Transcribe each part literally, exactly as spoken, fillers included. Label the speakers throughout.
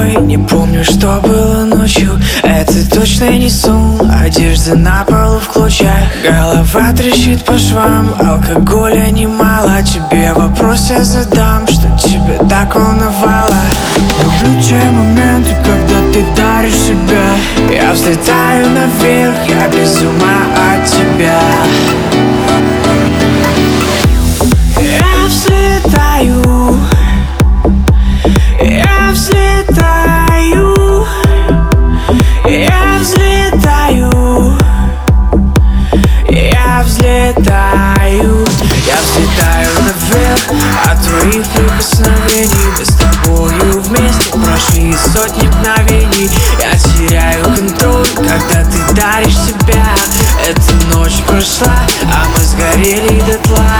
Speaker 1: тобой. Не помню, что было ночью. Это точно не сон. Одежда на полу в клочьях, голова трещит по швам. Алкоголя немало. Тебе вопрос я задам, что тебя так волновало. Люблю те моменты, когда ты даришь себя. Я взлетаю наверх, я без ума от тебя. Я взлетаю, я взлетаю, я взлетаю, я взлетаю, я взлетаю наверх от твоих прикосновений. Мы с тобою вместе прошли сотни мгновений. Я теряю контроль, когда ты даришь себя. Эта ночь прошла, а мы сгорели дотла.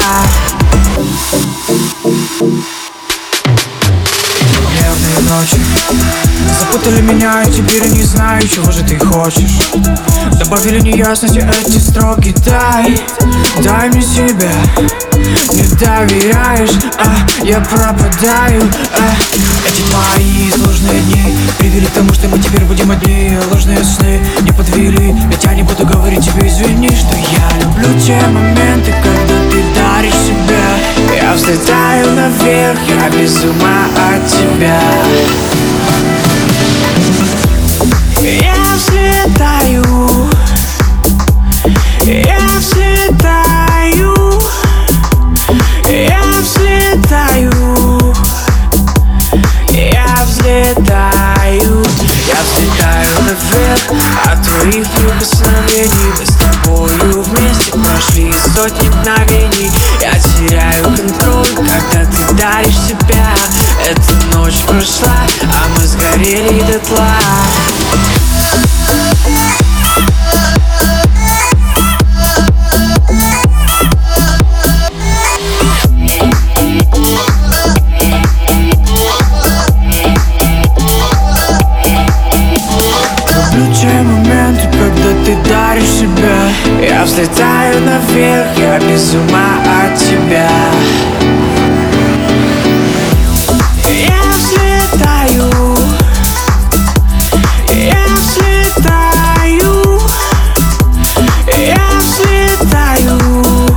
Speaker 1: Нервные ночи запутали меня, и теперь я не знаю, чего же ты хочешь. Добавили неясности эти строки. Дай, дай мне себя. Не доверяешь, а я пропадаю, а. Эти мои сложные дни привели к тому, что мы теперь будем одни. Ложные сны не подвели, ведь я не буду говорить тебе извини, что я люблю те моменты, когда ты даришь себя. Я взлетаю наверх, я без ума от тебя. Я взлетаю, я взлетаю, я взлетаю, я взлетаю, я взлетаю наверх от твоих прикосновений. Мы с тобою вместе прошли сотни мгновений. Я теряю контроль, когда ты даришь себя. Эта ночь прошла, а мы сгорели дотла. Люблю те моменты, когда ты даришь себя. Я взлетаю наверх, я без ума от тебя. Я взлетаю, я взлетаю, я взлетаю,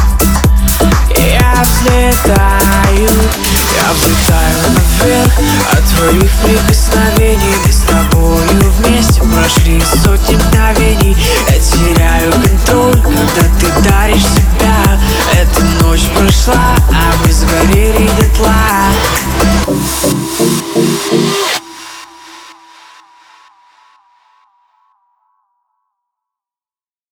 Speaker 1: я взлетаю, я взлетаю наверх от твоих прикосновений. Мы с тобою вместе прошли сотни мгновений. Я теряю контроль, когда ты даришь себя. Эта ночь прошла, а мы сгорели дотла.